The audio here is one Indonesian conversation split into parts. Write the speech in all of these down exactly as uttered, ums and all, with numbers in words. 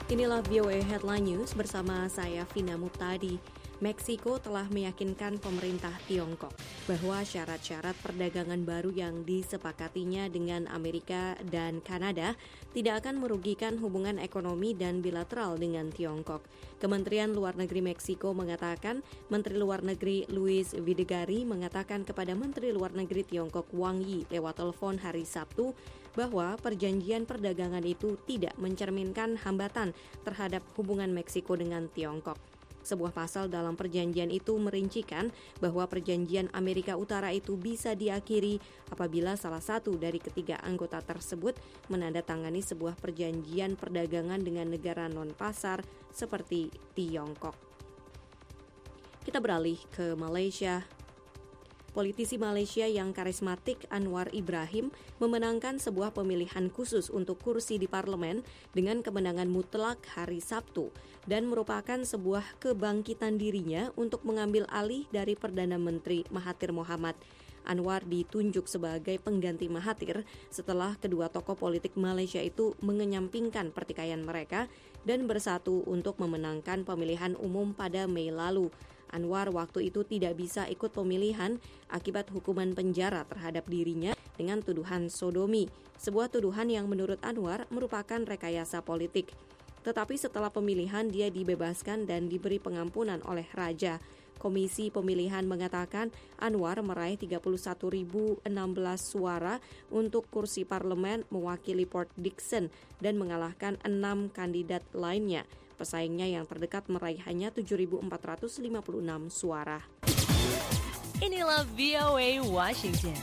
Inilah V O A Headline News bersama saya Vina Muptadi. Meksiko telah meyakinkan pemerintah Tiongkok bahwa syarat-syarat perdagangan baru yang disepakatinya dengan Amerika dan Kanada tidak akan merugikan hubungan ekonomi dan bilateral dengan Tiongkok. Kementerian Luar Negeri Meksiko mengatakan, Menteri Luar Negeri Luis Videgaray mengatakan kepada Menteri Luar Negeri Tiongkok Wang Yi lewat telepon hari Sabtu bahwa perjanjian perdagangan itu tidak mencerminkan hambatan terhadap hubungan Meksiko dengan Tiongkok. Sebuah pasal dalam perjanjian itu merincikan bahwa perjanjian Amerika Utara itu bisa diakhiri apabila salah satu dari ketiga anggota tersebut menandatangani sebuah perjanjian perdagangan dengan negara non-pasar seperti Tiongkok. Kita beralih ke Malaysia. Politisi Malaysia yang karismatik Anwar Ibrahim memenangkan sebuah pemilihan khusus untuk kursi di parlemen dengan kemenangan mutlak hari Sabtu dan merupakan sebuah kebangkitan dirinya untuk mengambil alih dari Perdana Menteri Mahathir Mohamad. Anwar ditunjuk sebagai pengganti Mahathir setelah kedua tokoh politik Malaysia itu mengenyampingkan pertikaian mereka dan bersatu untuk memenangkan pemilihan umum pada Mei lalu. Anwar waktu itu tidak bisa ikut pemilihan akibat hukuman penjara terhadap dirinya dengan tuduhan sodomi, sebuah tuduhan yang menurut Anwar merupakan rekayasa politik. Tetapi setelah pemilihan dia dibebaskan dan diberi pengampunan oleh Raja. Komisi Pemilihan mengatakan Anwar meraih tiga puluh satu ribu enam belas suara untuk kursi parlemen mewakili Port Dickson dan mengalahkan enam kandidat lainnya. Pesaingnya yang terdekat meraih hanya tujuh ribu empat ratus lima puluh enam suara. Inilah V O A Washington.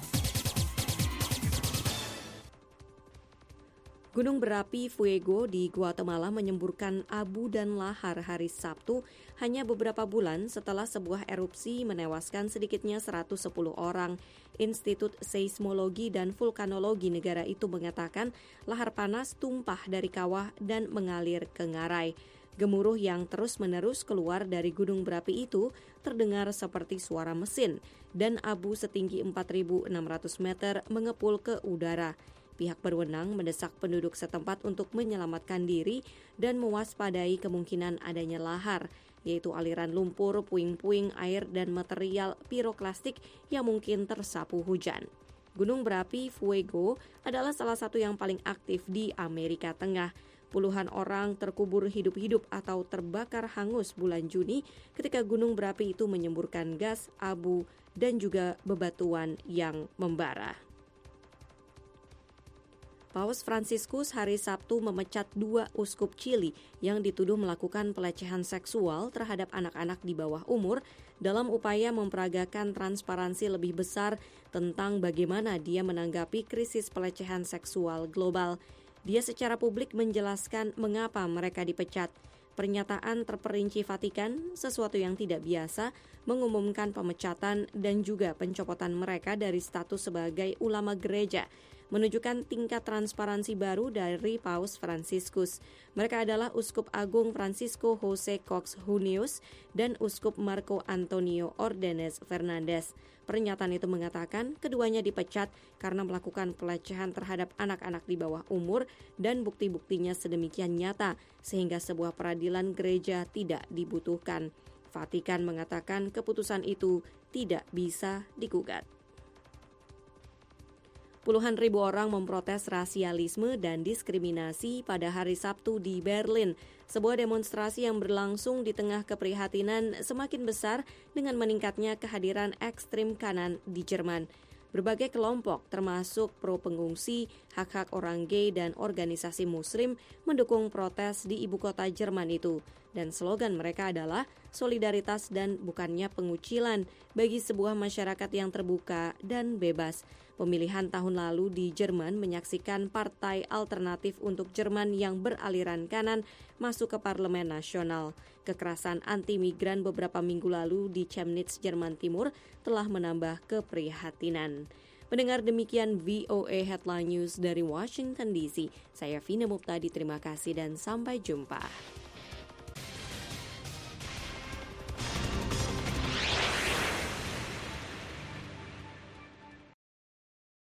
Gunung berapi Fuego di Guatemala menyemburkan abu dan lahar hari Sabtu hanya beberapa bulan setelah sebuah erupsi menewaskan sedikitnya seratus sepuluh orang. Institut Seismologi dan Vulkanologi negara itu mengatakan lahar panas tumpah dari kawah dan mengalir ke ngarai. Gemuruh yang terus-menerus keluar dari gunung berapi itu terdengar seperti suara mesin dan abu setinggi empat ribu enam ratus meter mengepul ke udara. Pihak berwenang mendesak penduduk setempat untuk menyelamatkan diri dan mewaspadai kemungkinan adanya lahar, yaitu aliran lumpur, puing-puing air, dan material piroklastik yang mungkin tersapu hujan. Gunung berapi Fuego adalah salah satu yang paling aktif di Amerika Tengah. Puluhan orang terkubur hidup-hidup atau terbakar hangus bulan Juni ketika gunung berapi itu menyemburkan gas, abu, dan juga bebatuan yang membara. Paus Fransiskus hari Sabtu memecat dua uskup Chili yang dituduh melakukan pelecehan seksual terhadap anak-anak di bawah umur dalam upaya memperagakan transparansi lebih besar tentang bagaimana dia menanggapi krisis pelecehan seksual global. Dia secara publik menjelaskan mengapa mereka dipecat. Pernyataan terperinci Vatikan, sesuatu yang tidak biasa, mengumumkan pemecatan dan juga pencopotan mereka dari status sebagai ulama gereja, menunjukkan tingkat transparansi baru dari Paus Fransiskus. Mereka adalah Uskup Agung Francisco Jose Cox Junius dan Uskup Marco Antonio Ordenes Fernandez. Pernyataan itu mengatakan keduanya dipecat karena melakukan pelecehan terhadap anak-anak di bawah umur dan bukti-buktinya sedemikian nyata sehingga sebuah peradilan gereja tidak dibutuhkan. Vatikan mengatakan keputusan itu tidak bisa digugat. Puluhan ribu orang memprotes rasialisme dan diskriminasi pada hari Sabtu di Berlin. Sebuah demonstrasi yang berlangsung di tengah keprihatinan semakin besar dengan meningkatnya kehadiran ekstrim kanan di Jerman. Berbagai kelompok termasuk pro pengungsi, hak-hak orang gay dan organisasi muslim mendukung protes di ibu kota Jerman itu. Dan slogan mereka adalah solidaritas dan bukannya pengucilan bagi sebuah masyarakat yang terbuka dan bebas. Pemilihan tahun lalu di Jerman menyaksikan Partai Alternatif untuk Jerman yang beraliran kanan masuk ke Parlemen Nasional. Kekerasan anti-migran beberapa minggu lalu di Chemnitz, Jerman Timur telah menambah keprihatinan. Mendengar demikian V O A Headline News dari Washington D C. Saya Vina Muptadi, terima kasih dan sampai jumpa.